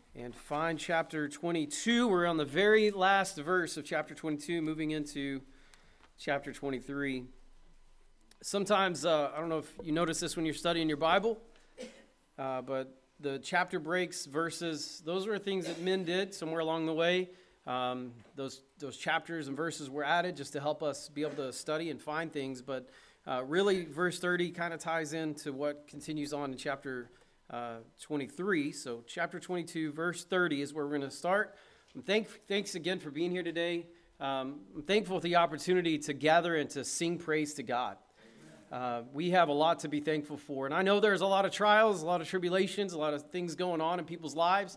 and find chapter 22. We're on the very last verse of chapter 22, moving into chapter 23. Sometimes, I don't know if you notice this when you're studying your Bible, but the chapter breaks, verses, those were things that men did somewhere along the way. Those chapters and verses were added just to help us be able to study and find things, but really verse 30 kind of ties into what continues on in chapter 23. So chapter 22, verse 30 is where we're going to start. And thanks again for being here today. I'm thankful for the opportunity to gather and to sing praise to God. We have a lot to be thankful for. And I know there's a lot of trials, a lot of tribulations, a lot of things going on in people's lives.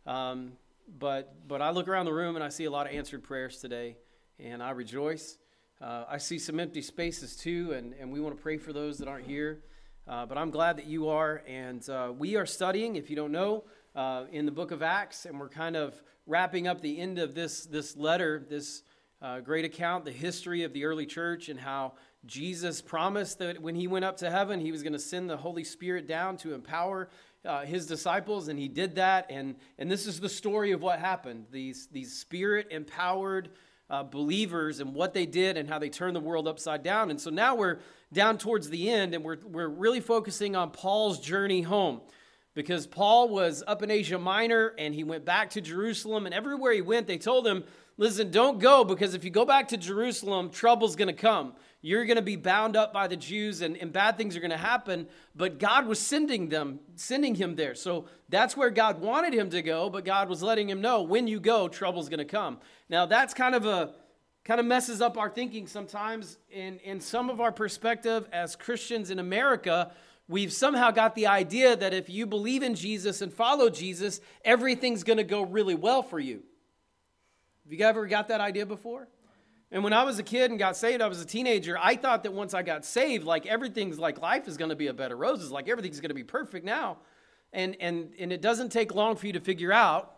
But I look around the room and I see a lot of answered prayers today, and I rejoice. I see some empty spaces too, and we want to pray for those that aren't here. But I'm glad that you are, and we are studying, if you don't know, in the book of Acts, and we're kind of wrapping up the end of this letter, this great account, the history of the early church, and how Jesus promised that when he went up to heaven, he was going to send the Holy Spirit down to empower his disciples, and he did that, and this is the story of what happened. These Spirit-empowered believers and what they did and how they turned the world upside down. And so now we're down towards the end, and we're really focusing on Paul's journey home, because Paul was up in Asia Minor, and he went back to Jerusalem, and everywhere he went, they told him, listen, don't go, because if you go back to Jerusalem, trouble's going to come. You're going to be bound up by the Jews, and bad things are going to happen. But God was sending him there. So that's where God wanted him to go, but God was letting him know, when you go, trouble's going to come. Now that's kind of messes up our thinking sometimes. In some of our perspective as Christians in America, we've somehow got the idea that if you believe in Jesus and follow Jesus, everything's going to go really well for you. Have you ever got that idea before? And when I was a kid and got saved, I was a teenager, I thought that once I got saved, like everything's like life is going to be a bed of roses, like everything's going to be perfect now. And it doesn't take long for you to figure out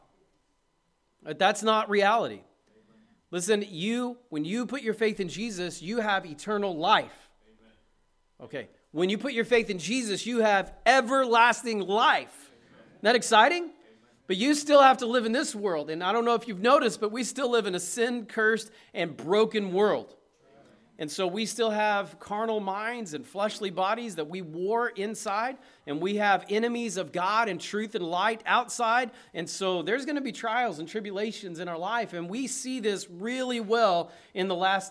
that that's not reality. Listen, when you put your faith in Jesus, you have eternal life. Okay. When you put your faith in Jesus, you have everlasting life. Isn't that exciting? But you still have to live in this world. And I don't know if you've noticed, but we still live in a sin-cursed and broken world. And so we still have carnal minds and fleshly bodies that we war inside. And we have enemies of God and truth and light outside. And so there's going to be trials and tribulations in our life. And we see this really well in the last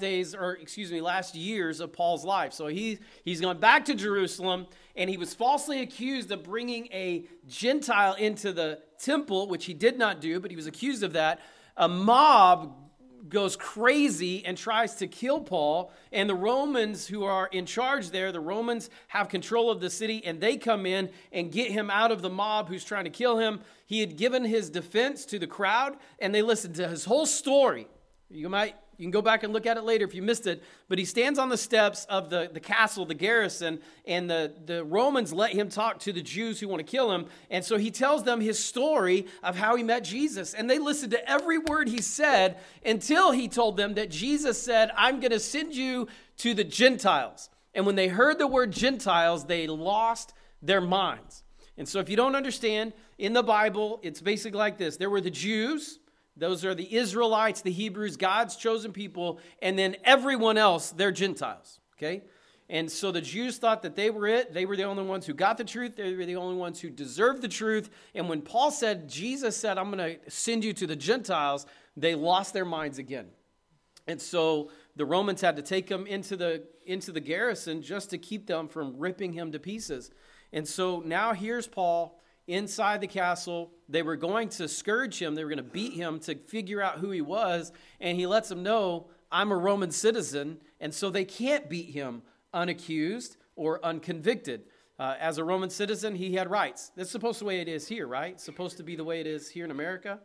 years of Paul's life. So he's gone back to Jerusalem, and he was falsely accused of bringing a Gentile into the temple, which he did not do, but he was accused of that. A mob goes crazy and tries to kill Paul, and the Romans who are in charge there, the Romans have control of the city, and they come in and get him out of the mob who's trying to kill him. He had given his defense to the crowd, and they listened to his whole story. You can go back and look at it later if you missed it, but he stands on the steps of the castle, the garrison, and the Romans let him talk to the Jews who want to kill him, and so he tells them his story of how he met Jesus, and they listened to every word he said until he told them that Jesus said, I'm going to send you to the Gentiles. And when they heard the word Gentiles, they lost their minds. And so if you don't understand, in the Bible, it's basically like this. There were the Jews. Those are the Israelites, the Hebrews, God's chosen people, and then everyone else, they're Gentiles, okay? And so the Jews thought that they were it. They were the only ones who got the truth. They were the only ones who deserved the truth. And when Jesus said, I'm going to send you to the Gentiles, they lost their minds again. And so the Romans had to take him into the garrison just to keep them from ripping him to pieces. And so now here's Paul inside the castle. They were going to scourge him. They were going to beat him to figure out who he was. And he lets them know, I'm a Roman citizen. And so they can't beat him unaccused or unconvicted. As a Roman citizen, he had rights. That's supposed to be the way it is here, right? It's supposed to be the way it is here in America.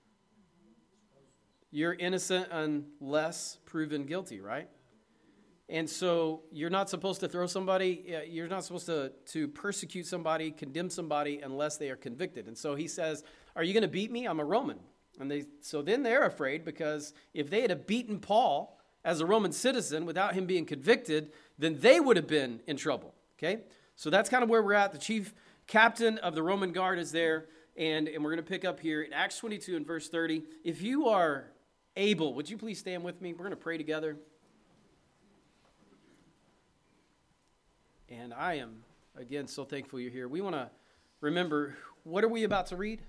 You're innocent unless proven guilty, right? And so you're not supposed to throw somebody, you're not supposed to persecute somebody, condemn somebody unless they are convicted. And so he says, are you going to beat me? I'm a Roman. And so then they're afraid, because if they had beaten Paul as a Roman citizen without him being convicted, then they would have been in trouble. Okay? So that's kind of where we're at. The chief captain of the Roman guard is there. and we're going to pick up here in Acts 22 and verse 30. If you are able, would you please stand with me? We're going to pray together. And I am, again, so thankful you're here. We want to remember, what are we about to read?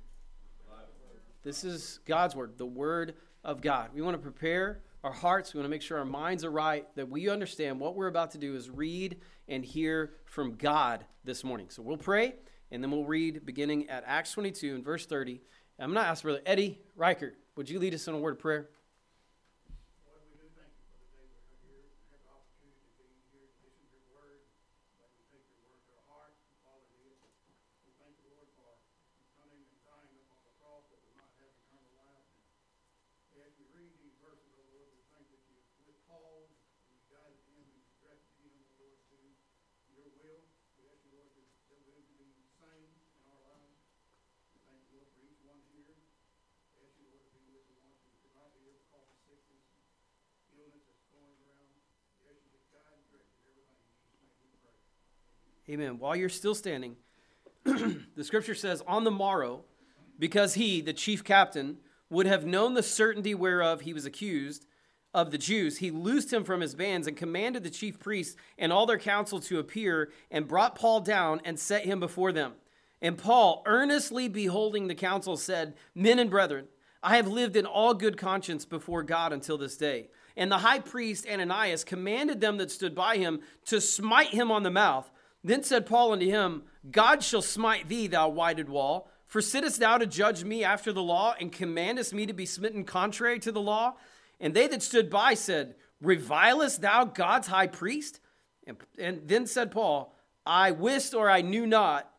This is God's word, the word of God. We want to prepare our hearts. We want to make sure our minds are right, that we understand what we're about to do is read and hear from God this morning. So we'll pray, and then we'll read beginning at Acts 22 and verse 30. I'm going to ask Brother Eddie Reichert, would you lead us in a word of prayer? Lord, we do thank you for the day we're here and have the opportunity to be here to listen to your word. Let me take your word to our heart and follow it. We thank you, Lord, for coming and dying upon the cross that we might have eternal life. And as we read these verses, oh Lord, we thank that you with Paul and you guided him and you directed him, oh Lord, to your will. We ask you, Lord, that your will be the same in our lives. We thank you, Lord, for each one here. We ask you, Lord, to be with the ones who could not be here because of sickness and illness that's going around. We ask you to guide and direct everything. In Jesus' name we pray. Amen. While you're still standing, the scripture says, on the morrow, because he, the chief captain, would have known the certainty whereof he was accused of the Jews, he loosed him from his bands and commanded the chief priests and all their council to appear and brought Paul down and set him before them. And Paul, earnestly beholding the council, said, Men and brethren, I have lived in all good conscience before God until this day. And the high priest Ananias commanded them that stood by him to smite him on the mouth. Then said Paul unto him, God shall smite thee, thou whited wall. For sittest thou to judge me after the law, and commandest me to be smitten contrary to the law? And they that stood by said, Revilest thou God's high priest? And then said Paul, I wist, or I knew not,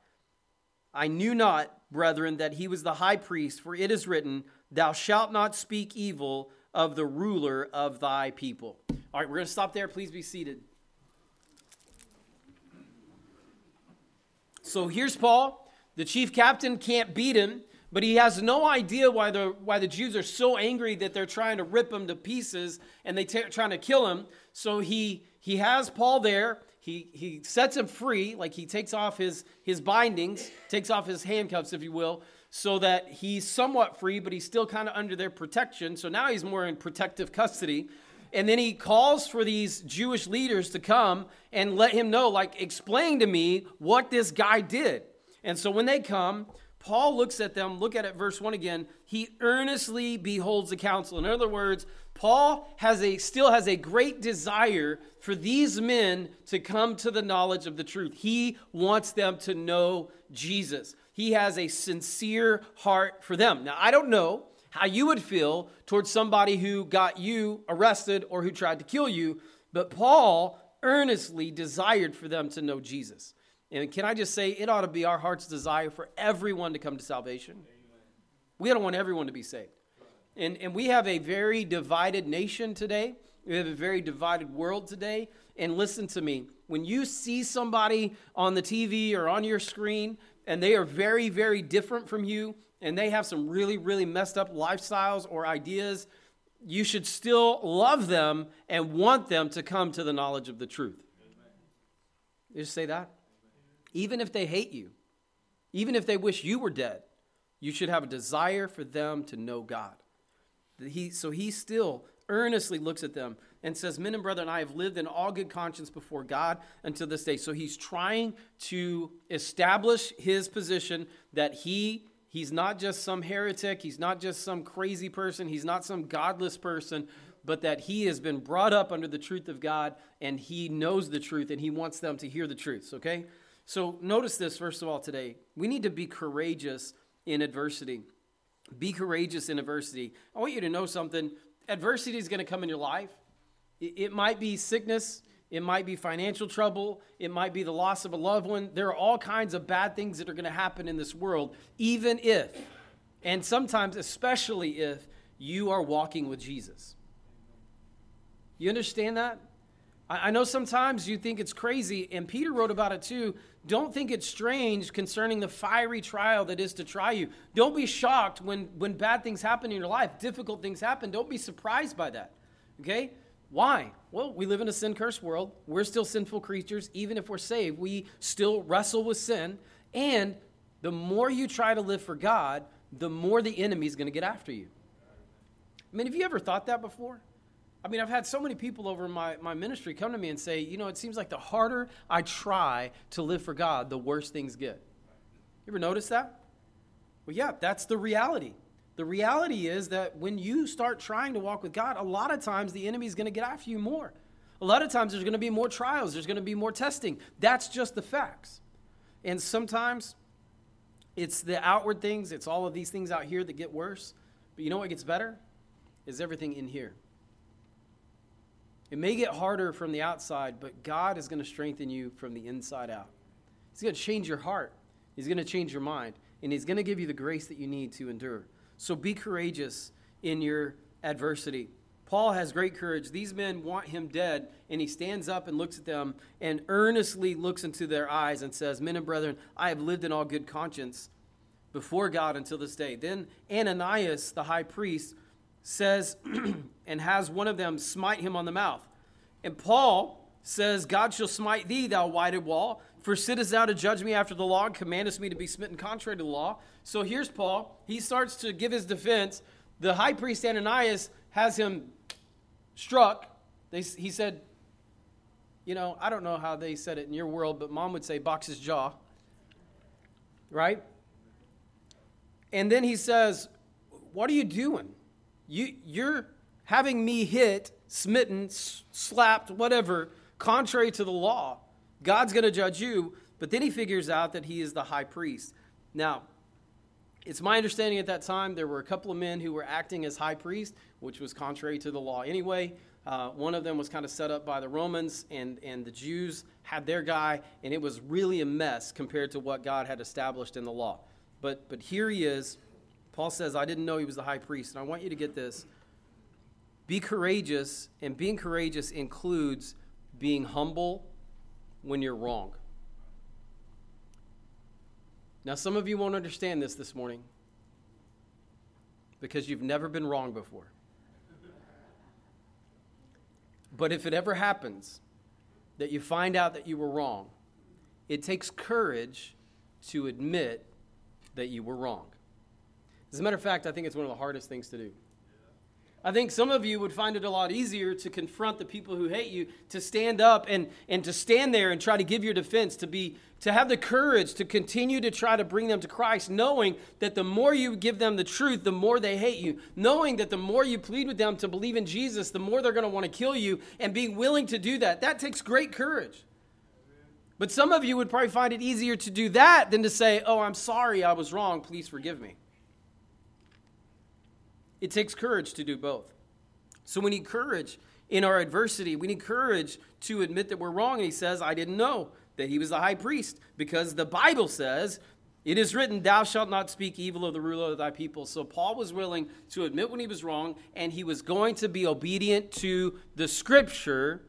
brethren, that he was the high priest, for it is written, Thou shalt not speak evil of the ruler of thy people. All right, we're going to stop there. Please be seated. So here's Paul. The chief captain can't beat him, but he has no idea why the Jews are so angry that they're trying to rip him to pieces and trying to kill him. So he has Paul there. He sets him free, like he takes off his bindings, takes off his handcuffs, if you will, so that he's somewhat free, but he's still kind of under their protection. So now he's more in protective custody. And then he calls for these Jewish leaders to come and let him know, like, explain to me what this guy did. And so when they come, Paul looks at them, look at it, verse 1 again. He earnestly beholds the council. In other words, Paul still has a great desire for these men to come to the knowledge of the truth. He wants them to know Jesus. He has a sincere heart for them. Now, I don't know how you would feel towards somebody who got you arrested or who tried to kill you, but Paul earnestly desired for them to know Jesus. And can I just say, it ought to be our heart's desire for everyone to come to salvation. Amen. We don't want everyone to be saved. And we have a very divided nation today. We have a very divided world today. And listen to me, when you see somebody on the TV or on your screen, and they are very, very different from you, and they have some really, really messed up lifestyles or ideas, you should still love them and want them to come to the knowledge of the truth. Amen. You just say that? Amen. Even if they hate you, even if they wish you were dead, you should have a desire for them to know God. So he still earnestly looks at them and says, Men and brethren, I have lived in all good conscience before God until this day. So he's trying to establish his position that he's not just some heretic, he's not just some crazy person, he's not some godless person, but that he has been brought up under the truth of God and he knows the truth and he wants them to hear the truth, okay? So notice this, first of all, today. We need to be courageous in adversity. Be courageous in adversity. I want you to know something. Adversity is going to come in your life. It might be sickness. It might be financial trouble. It might be the loss of a loved one. There are all kinds of bad things that are going to happen in this world, even if, and sometimes especially if, you are walking with Jesus. You understand that? I know sometimes you think it's crazy, and Peter wrote about it too. Don't think it's strange concerning the fiery trial that is to try you. Don't be shocked when bad things happen in your life, difficult things happen. Don't be surprised by that, okay? Why? Well, we live in a sin-cursed world. We're still sinful creatures. Even if we're saved, we still wrestle with sin. And The more you try to live for God, the more the enemy's going to get after you. I mean, have you ever thought that before? I mean, I've had so many people over my ministry come to me and say, it seems like the harder I try to live for God, the worse things get. You ever notice that? Well, yeah, that's the reality. The reality is that when you start trying to walk with God, a lot of times the enemy's going to get after you more. A lot of times there's going to be more trials. There's going to be more testing. That's just the facts. And sometimes it's the outward things. It's all of these things out here that get worse. But you know what gets better? Is everything in here. It may get harder from the outside, but God is going to strengthen you from the inside out. He's going to change your heart. He's going to change your mind. And He's going to give you the grace that you need to endure. So be courageous in your adversity. Paul has great courage. These men want him dead, and he stands up and looks at them and earnestly looks into their eyes and says, "Men and brethren, I have lived in all good conscience before God until this day." Then Ananias, the high priest, says and has one of them smite him on the mouth. And Paul says, "God shall smite thee, thou whited wall. For sittest thou to judge me after the law, and commandest me to be smitten contrary to the law?" So here's Paul. He starts to give his defense. The high priest Ananias has him struck. He said, I don't know how they said it in your world, but Mom would say box his jaw. Right? And then he says, "What are you doing? You're having me hit, smitten, slapped, whatever, contrary to the law. God's going to judge you." But then he figures out that he is the high priest. Now, it's my understanding at that time there were a couple of men who were acting as high priest, which was contrary to the law anyway. One of them was kind of set up by the Romans, and the Jews had their guy, and it was really a mess compared to what God had established in the law. But here he is. Paul says, "I didn't know he was the high priest." And I want you to get this. Be courageous, and being courageous includes being humble when you're wrong. Now, some of you won't understand this morning because you've never been wrong before. But if it ever happens that you find out that you were wrong, it takes courage to admit that you were wrong. As a matter of fact, I think it's one of the hardest things to do. I think some of you would find it a lot easier to confront the people who hate you, to stand up and to stand there and try to give your defense, to have the courage to continue to try to bring them to Christ, knowing that the more you give them the truth, the more they hate you, knowing that the more you plead with them to believe in Jesus, the more they're going to want to kill you, and being willing to do that. That takes great courage. But some of you would probably find it easier to do that than to say, "Oh, I'm sorry, I was wrong, please forgive me." It takes courage to do both. So we need courage in our adversity. We need courage to admit that we're wrong. And he says, "I didn't know that he was the high priest," because the Bible says, "It is written, thou shalt not speak evil of the ruler of thy people." So Paul was willing to admit when he was wrong, and he was going to be obedient to the Scripture,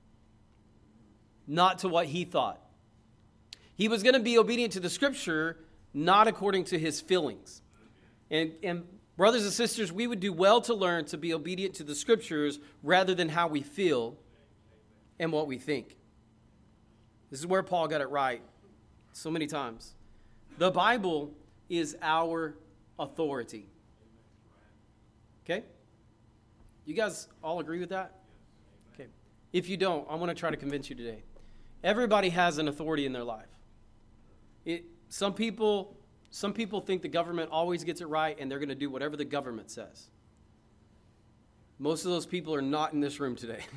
not to what he thought. He was going to be obedient to the Scripture, not according to his feelings. And brothers and sisters, we would do well to learn to be obedient to the Scriptures rather than how we feel and what we think. This is where Paul got it right so many times. The Bible is our authority. Okay? You guys all agree with that? Okay. If you don't, I want to try to convince you today. Everybody has an authority in their life. Some people think the government always gets it right, and they're going to do whatever the government says. Most of those people are not in this room today.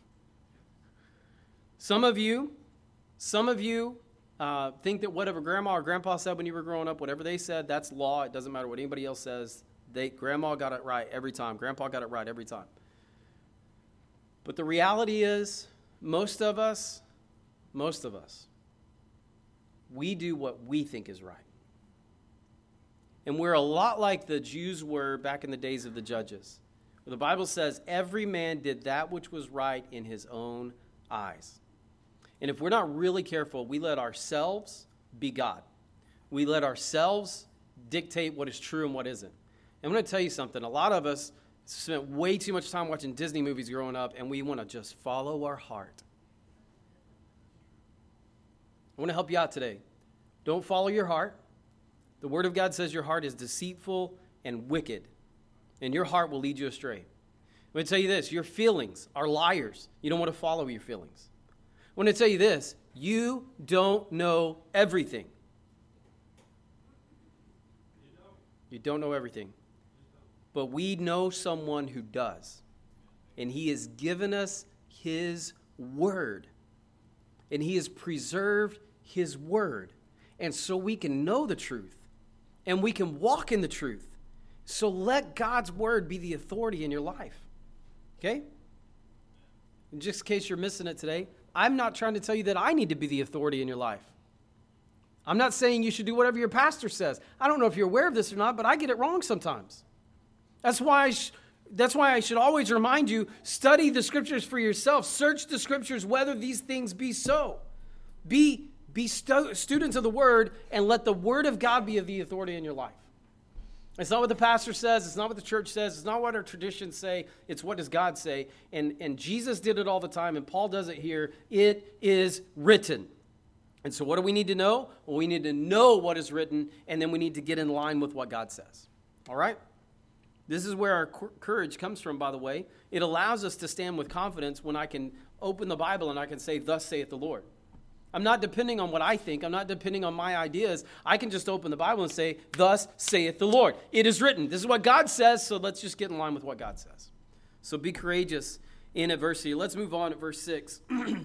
Some of you think that whatever grandma or grandpa said when you were growing up, whatever they said, that's law. It doesn't matter what anybody else says. Grandma got it right every time. Grandpa got it right every time. But the reality is, most of us, we do what we think is right. And we're a lot like the Jews were back in the days of the judges. Where the Bible says every man did that which was right in his own eyes. And if we're not really careful, we let ourselves be God. We let ourselves dictate what is true and what isn't. And I'm going to tell you something. A lot of us spent way too much time watching Disney movies growing up, and we want to just follow our heart. I want to help you out today. Don't follow your heart. The Word of God says your heart is deceitful and wicked, and your heart will lead you astray. I'm going to tell you this, your feelings are liars. You don't want to follow your feelings. I want to tell you this, you don't know everything. You don't know everything. But we know someone who does. And he has given us his word. And he has preserved his word. And so we can know the truth. And we can walk in the truth. So let God's word be the authority in your life. Okay? In just in case you're missing it today, I'm not trying to tell you that I need to be the authority in your life. I'm not saying you should do whatever your pastor says. I don't know if you're aware of this or not, but I get it wrong sometimes. That's why I should always remind you, study the scriptures for yourself. Search the scriptures whether these things be so. Be students of the word and let the word of God be the authority in your life. It's not what the pastor says. It's not what the church says. It's not what our traditions say. It's what does God say. And Jesus did it all the time, and Paul does it here. It is written. And so what do we need to know? Well, we need to know what is written, and then we need to get in line with what God says. All right? This is where our courage comes from, by the way. It allows us to stand with confidence when I can open the Bible and I can say, thus saith the Lord. I'm not depending on what I think. I'm not depending on my ideas. I can just open the Bible and say, thus saith the Lord. It is written. This is what God says, so let's just get in line with what God says. So be courageous in adversity. Let's move on to verse 6.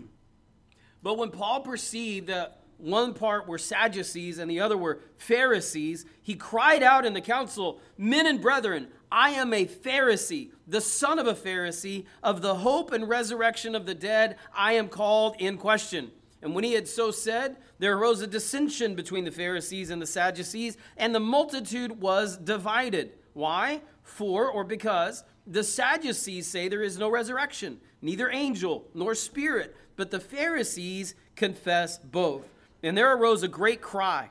But when Paul perceived that one part were Sadducees and the other were Pharisees, he cried out in the council, men and brethren, I am a Pharisee, the son of a Pharisee. Of the hope and resurrection of the dead, I am called in question. And when he had so said, there arose a dissension between the Pharisees and the Sadducees, and the multitude was divided. Why? Because the Sadducees say there is no resurrection, neither angel nor spirit, but the Pharisees confess both. And there arose a great cry.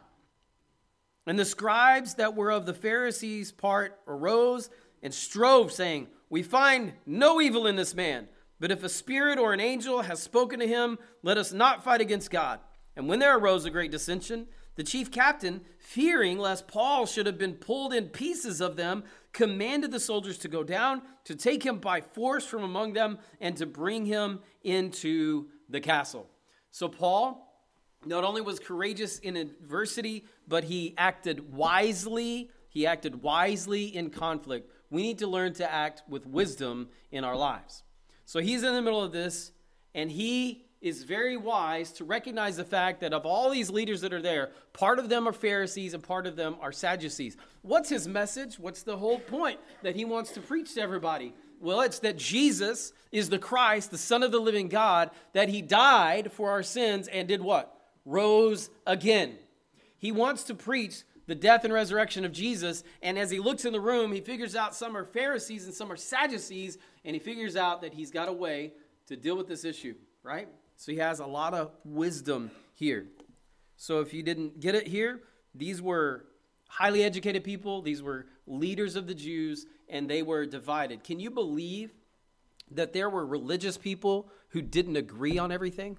And the scribes that were of the Pharisees' part arose and strove, saying, we find no evil in this man. But if a spirit or an angel has spoken to him, let us not fight against God. And when there arose a great dissension, the chief captain, fearing lest Paul should have been pulled in pieces of them, commanded the soldiers to go down, to take him by force from among them, and to bring him into the castle. So Paul not only was courageous in adversity, but he acted wisely. He acted wisely in conflict. We need to learn to act with wisdom in our lives. So he's in the middle of this, and he is very wise to recognize the fact that of all these leaders that are there, part of them are Pharisees and part of them are Sadducees. What's his message? What's the whole point that he wants to preach to everybody? Well, it's that Jesus is the Christ, the Son of the living God, that he died for our sins and did what? Rose again. He wants to preach the death and resurrection of Jesus, and as he looks in the room, he figures out some are Pharisees and some are Sadducees, and he figures out that he's got a way to deal with this issue, right? So he has a lot of wisdom here. So if you didn't get it here, these were highly educated people, these were leaders of the Jews, and they were divided. Can you believe that there were religious people who didn't agree on everything?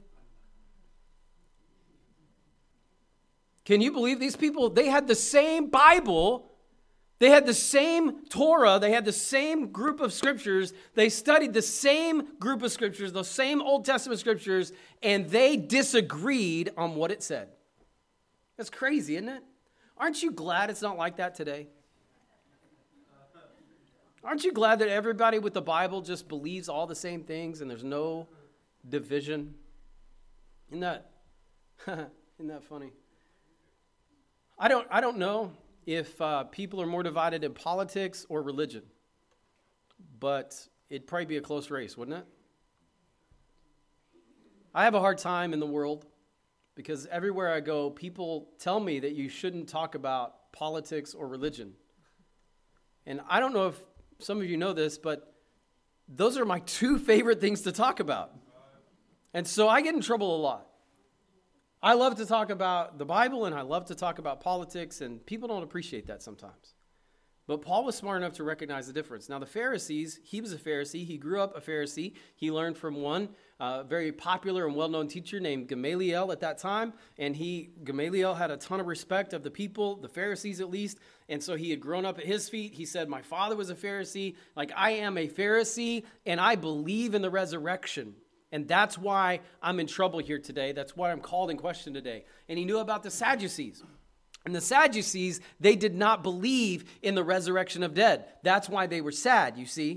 Can you believe these people? They had the same Bible. They had the same Torah. They had the same group of scriptures. They studied the same group of scriptures, the same Old Testament scriptures, and they disagreed on what it said. That's crazy, isn't it? Aren't you glad it's not like that today? Aren't you glad that everybody with the Bible just believes all the same things and there's no division? Isn't that funny? I don't know if people are more divided in politics or religion, but it'd probably be a close race, wouldn't it? I have a hard time in the world because everywhere I go, people tell me that you shouldn't talk about politics or religion. And I don't know if some of you know this, but those are my two favorite things to talk about. And so I get in trouble a lot. I love to talk about the Bible and I love to talk about politics, and people don't appreciate that sometimes. But Paul was smart enough to recognize the difference. Now, the Pharisees, he was a Pharisee. He grew up a Pharisee. He learned from one very popular and well-known teacher named Gamaliel at that time. And Gamaliel had a ton of respect of the people, the Pharisees at least. And so he had grown up at his feet. He said, my father was a Pharisee. Like, I am a Pharisee, and I believe in the resurrection. And that's why I'm in trouble here today. That's why I'm called in question today. And he knew about the Sadducees. And the Sadducees, they did not believe in the resurrection of dead. That's why they were sad, you see.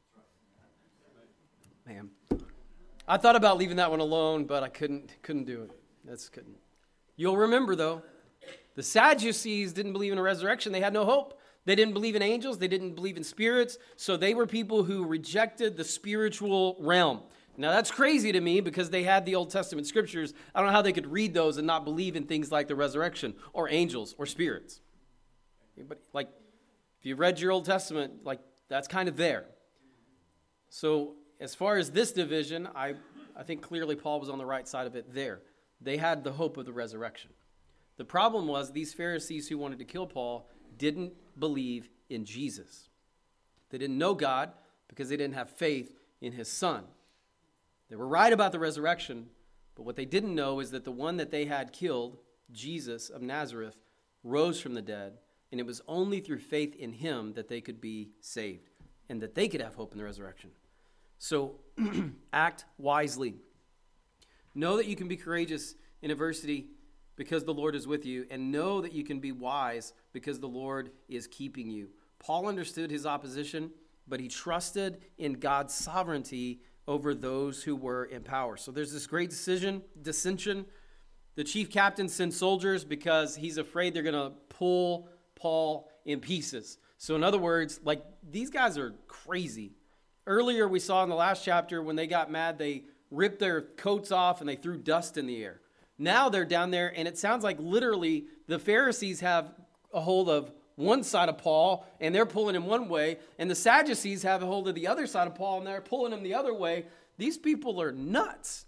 Man, I thought about leaving that one alone, but I couldn't do it. Couldn't. You'll remember, though, the Sadducees didn't believe in a resurrection. They had no hope. They didn't believe in angels. They didn't believe in spirits. So they were people who rejected the spiritual realm. Now, that's crazy to me because they had the Old Testament scriptures. I don't know how they could read those and not believe in things like the resurrection or angels or spirits. But like, if you read your Old Testament, like, that's kind of there. So as far as this division, I think clearly Paul was on the right side of it there. They had the hope of the resurrection. The problem was these Pharisees who wanted to kill Paul didn't believe in Jesus. They didn't know God because they didn't have faith in his Son. They were right about the resurrection, but what they didn't know is that the one that they had killed, Jesus of Nazareth, rose from the dead, and it was only through faith in him that they could be saved and that they could have hope in the resurrection. So act wisely. Know that you can be courageous in adversity because the Lord is with you, and know that you can be wise because the Lord is keeping you. Paul understood his opposition, but he trusted in God's sovereignty over those who were in power. So there's this great dissension. The chief captain sends soldiers because he's afraid they're going to pull Paul in pieces. So in other words, like, these guys are crazy. Earlier we saw in the last chapter when they got mad, they ripped their coats off and they threw dust in the air. Now they're down there, and it sounds like literally the Pharisees have a hold of one side of Paul, and they're pulling him one way, and the Sadducees have a hold of the other side of Paul, and they're pulling him the other way. These people are nuts.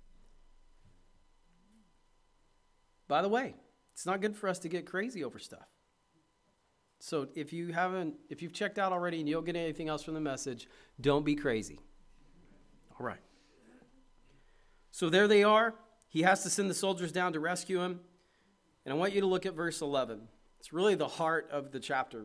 By the way, it's not good for us to get crazy over stuff. So if you've checked out already and you don't get anything else from the message, don't be crazy. All right. So there they are. He has to send the soldiers down to rescue him. And I want you to look at verse 11. It's really the heart of the chapter.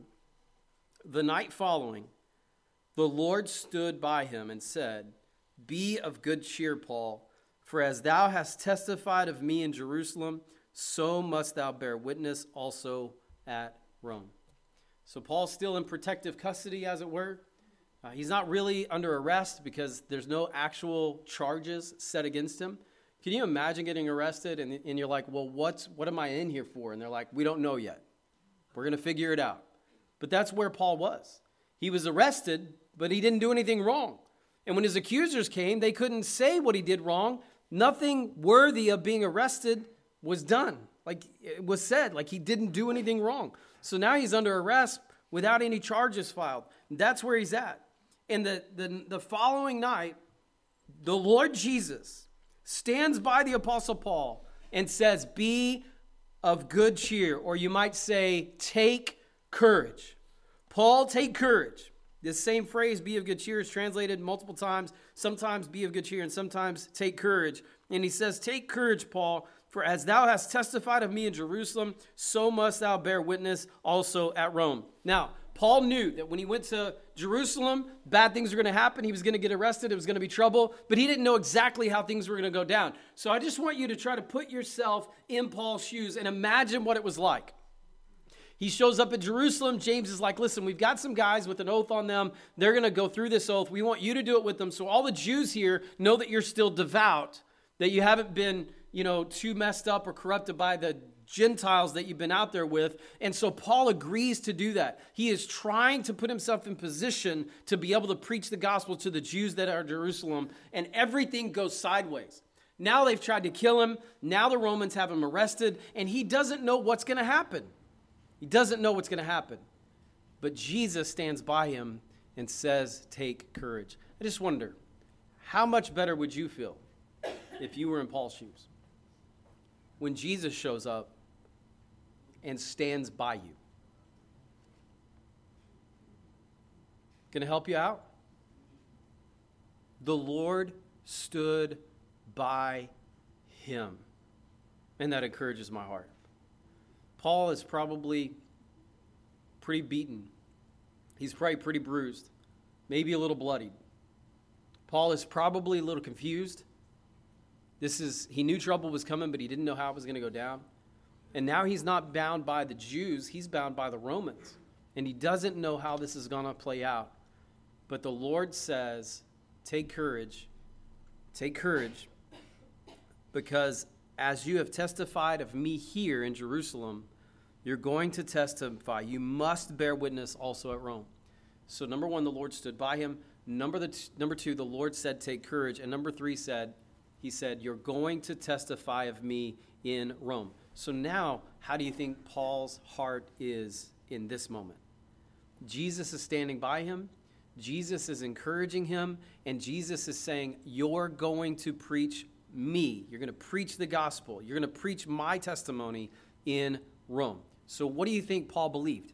The night following, the Lord stood by him and said, "Be of good cheer, Paul, for as thou hast testified of me in Jerusalem, so must thou bear witness also at Rome." So Paul's still in protective custody, as it were. He's not really under arrest because there's no actual charges set against him. Can you imagine getting arrested and you're like, well, what am I in here for? And they're like, we don't know yet. We're going to figure it out. But that's where Paul was. He was arrested, but he didn't do anything wrong. And when his accusers came, they couldn't say what he did wrong. Nothing worthy of being arrested was done. Like it was said, like he didn't do anything wrong. So now he's under arrest without any charges filed. That's where he's at. And the following night, the Lord Jesus stands by the Apostle Paul and says, "Be of good cheer," or you might say, "Take courage." Paul, take courage. This same phrase, "be of good cheer," is translated multiple times. Sometimes "be of good cheer" and sometimes "take courage." And he says, "Take courage, Paul, for as thou hast testified of me in Jerusalem, so must thou bear witness also at Rome." Now, Paul knew that when he went to Jerusalem, bad things were going to happen. He was going to get arrested. It was going to be trouble. But he didn't know exactly how things were going to go down. So I just want you to try to put yourself in Paul's shoes and imagine what it was like. He shows up at Jerusalem. James is like, "Listen, we've got some guys with an oath on them. They're going to go through this oath. We want you to do it with them. So all the Jews here know that you're still devout, that you haven't been, too messed up or corrupted by the Gentiles that you've been out there with." And so Paul agrees to do that. He is trying to put himself in position to be able to preach the gospel to the Jews that are in Jerusalem, and everything goes sideways. Now they've tried to kill him. Now the Romans have him arrested, and he doesn't know what's going to happen. He doesn't know what's going to happen. But Jesus stands by him and says, "Take courage." I just wonder, how much better would you feel if you were in Paul's shoes when Jesus shows up and stands by you? Going to help you out? The Lord stood by him. And that encourages my heart. Paul is probably pretty beaten. He's probably pretty bruised. Maybe a little bloodied. Paul is probably a little confused. He knew trouble was coming, but he didn't know how it was going to go down. And now he's not bound by the Jews. He's bound by the Romans. And he doesn't know how this is going to play out. But the Lord says, take courage. Take courage. Because as you have testified of me here in Jerusalem, you're going to testify. You must bear witness also at Rome. So number one, the Lord stood by him. Number two, the Lord said, take courage. And number three he said, you're going to testify of me in Rome. So now, how do you think Paul's heart is in this moment? Jesus is standing by him. Jesus is encouraging him. And Jesus is saying, you're going to preach me. You're going to preach the gospel. You're going to preach my testimony in Rome. So what do you think Paul believed?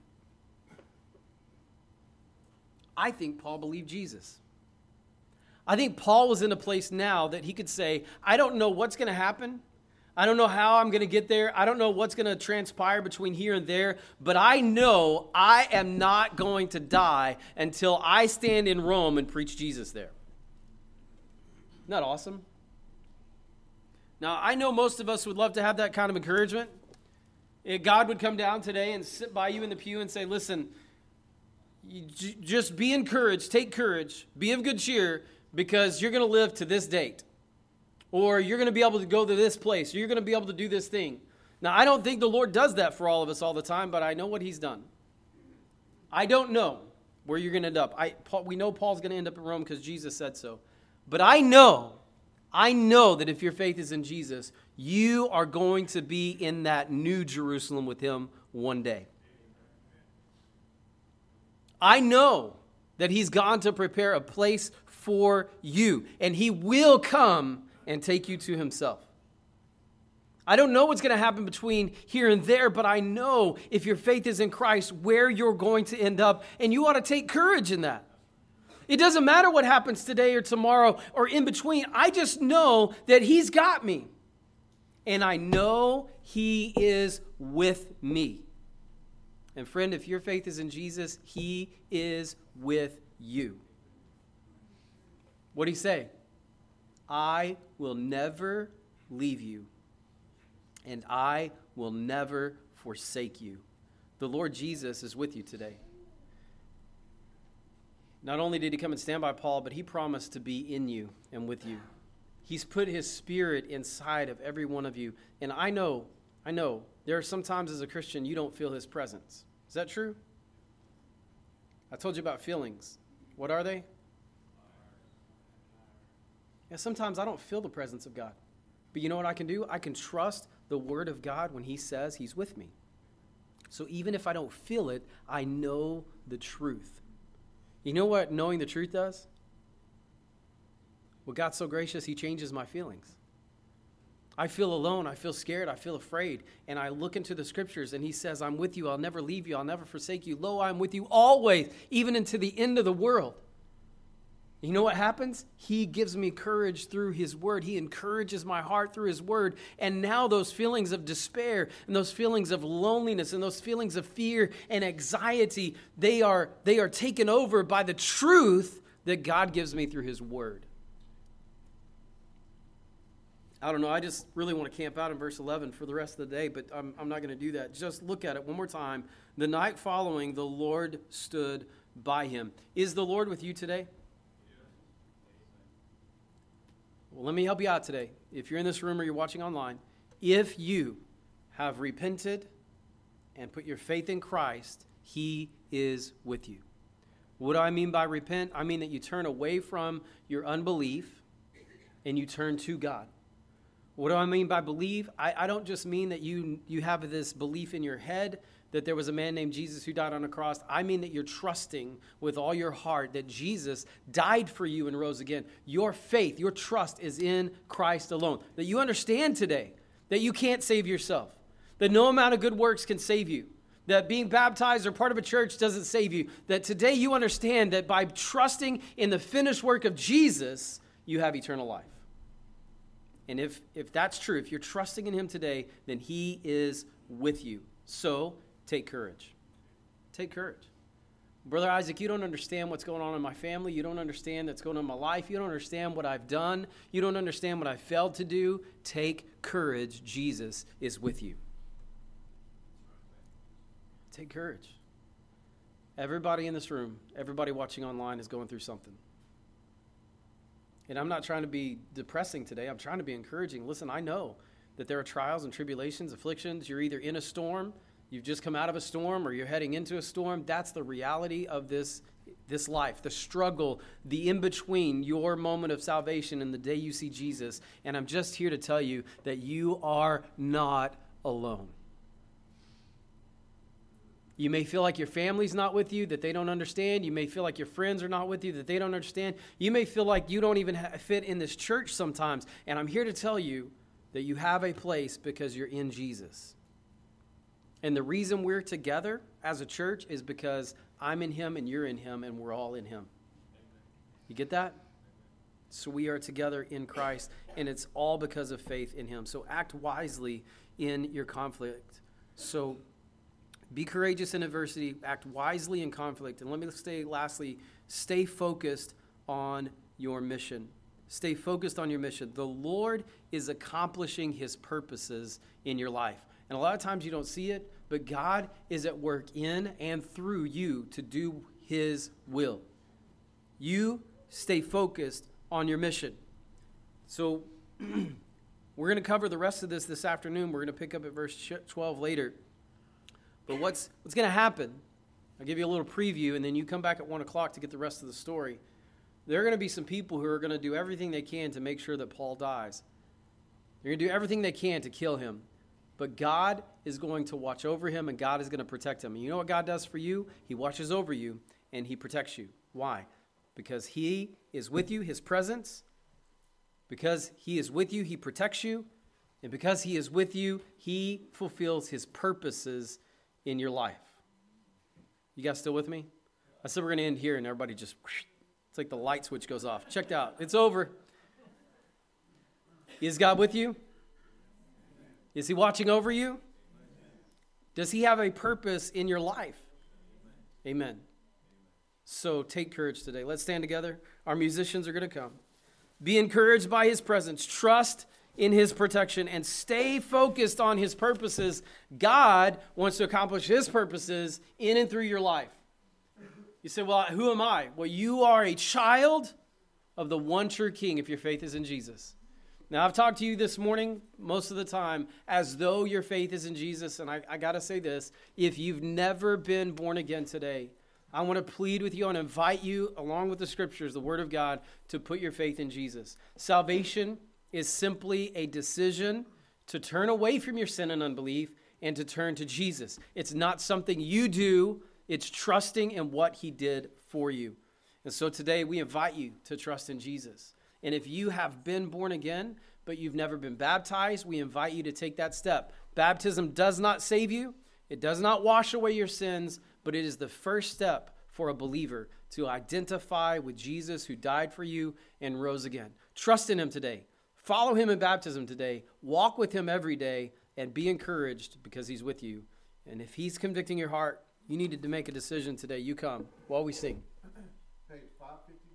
I think Paul believed Jesus. I think Paul was in a place now that he could say, I don't know what's going to happen. I don't know how I'm going to get there. I don't know what's going to transpire between here and there. But I know I am not going to die until I stand in Rome and preach Jesus there. Isn't that awesome? Now, I know most of us would love to have that kind of encouragement. If God would come down today and sit by you in the pew and say, listen, just be encouraged, take courage, be of good cheer, because you're going to live to this date. Or you're going to be able to go to this place. Or you're going to be able to do this thing. Now, I don't think the Lord does that for all of us all the time, but I know what he's done. I don't know where you're going to end up. We know Paul's going to end up in Rome because Jesus said so. But I know that if your faith is in Jesus, you are going to be in that new Jerusalem with him one day. I know that he's gone to prepare a place for you, and he will come and take you to himself. I don't know what's going to happen between here and there, but I know if your faith is in Christ, where you're going to end up, and you ought to take courage in that. It doesn't matter what happens today or tomorrow or in between. I just know that he's got me, and I know he is with me. And friend, if your faith is in Jesus, he is with you. What did he say? I will never leave you, and I will never forsake you. The Lord Jesus is with you today. Not only did he come and stand by Paul, but he promised to be in you and with you. He's put his spirit inside of every one of you. And I know, there are some times as a Christian you don't feel his presence. Is that true? I told you about feelings. What are they? Yeah, sometimes I don't feel the presence of God. But you know what I can do? I can trust the word of God when he says he's with me. So even if I don't feel it, I know the truth. You know what knowing the truth does? Well, God's so gracious, he changes my feelings. I feel alone, I feel scared, I feel afraid, and I look into the scriptures and he says, I'm with you, I'll never leave you, I'll never forsake you. Lo, I'm with you always, even into the end of the world. You know what happens? He gives me courage through his word. He encourages my heart through his word. And now those feelings of despair and those feelings of loneliness and those feelings of fear and anxiety, they are taken over by the truth that God gives me through his word. I don't know. I just really want to camp out in verse 11 for the rest of the day, but I'm not going to do that. Just look at it one more time. The night following, the Lord stood by him. Is the Lord with you today? Well, let me help you out today. If you're in this room or you're watching online, if you have repented and put your faith in Christ, he is with you. What do I mean by repent? I mean that you turn away from your unbelief and you turn to God. What do I mean by believe? I don't just mean that you have this belief in your head that there was a man named Jesus who died on a cross. I mean that you're trusting with all your heart that Jesus died for you and rose again. Your faith, your trust is in Christ alone. That you understand today that you can't save yourself. That no amount of good works can save you. That being baptized or part of a church doesn't save you. That today you understand that by trusting in the finished work of Jesus, you have eternal life. And if that's true, if you're trusting in him today, then he is with you. So take courage. Take courage. Brother Isaac, you don't understand what's going on in my family. You don't understand what's going on in my life. You don't understand what I've done. You don't understand what I failed to do. Take courage. Jesus is with you. Take courage. Everybody in this room, everybody watching online is going through something. And I'm not trying to be depressing today. I'm trying to be encouraging. Listen, I know that there are trials and tribulations, afflictions. You're either in a storm, you've just come out of a storm, or you're heading into a storm. That's the reality of this life, the struggle, the in-between, your moment of salvation and the day you see Jesus. And I'm just here to tell you that you are not alone. You may feel like your family's not with you, that they don't understand. You may feel like your friends are not with you, that they don't understand. You may feel like you don't even fit in this church sometimes. And I'm here to tell you that you have a place because you're in Jesus. And the reason we're together as a church is because I'm in him and you're in him and we're all in him. You get that? So we are together in Christ, and it's all because of faith in him. So act wisely in your conflict. So be courageous in adversity, act wisely in conflict. And let me say lastly, stay focused on your mission. Stay focused on your mission. The Lord is accomplishing his purposes in your life. And a lot of times you don't see it, but God is at work in and through you to do his will. You stay focused on your mission. So we're going to cover the rest of this afternoon. We're going to pick up at verse 12 later. But what's going to happen, I'll give you a little preview, and then you come back at 1 o'clock to get the rest of the story. There are going to be some people who are going to do everything they can to make sure that Paul dies. They're going to do everything they can to kill him. But God is going to watch over him, and God is going to protect him. And you know what God does for you? He watches over you, and he protects you. Why? Because he is with you, his presence. Because he is with you, he protects you. And because he is with you, he fulfills his purposes in your life. You guys still with me? I said we're going to end here, and everybody just, it's like the light switch goes off. Checked out. It's over. Is God with you? Is he watching over you? Does he have a purpose in your life? Amen. So take courage today. Let's stand together. Our musicians are going to come. Be encouraged by his presence. Trust in his protection and stay focused on his purposes. God wants to accomplish his purposes in and through your life. You say, well, who am I? Well, you are a child of the one true King if your faith is in Jesus. Now, I've talked to you this morning most of the time as though your faith is in Jesus. And I got to say this, if you've never been born again today, I want to plead with you and invite you, along with the scriptures, the word of God, to put your faith in Jesus. Salvation is simply a decision to turn away from your sin and unbelief and to turn to Jesus. It's not something you do. It's trusting in what he did for you. And so today we invite you to trust in Jesus. And if you have been born again, but you've never been baptized, we invite you to take that step. Baptism does not save you. It does not wash away your sins, but it is the first step for a believer to identify with Jesus who died for you and rose again. Trust in him today. Follow him in baptism today. Walk with him every day and be encouraged because he's with you. And if he's convicting your heart, you needed to make a decision today. You come while we sing. Page 550.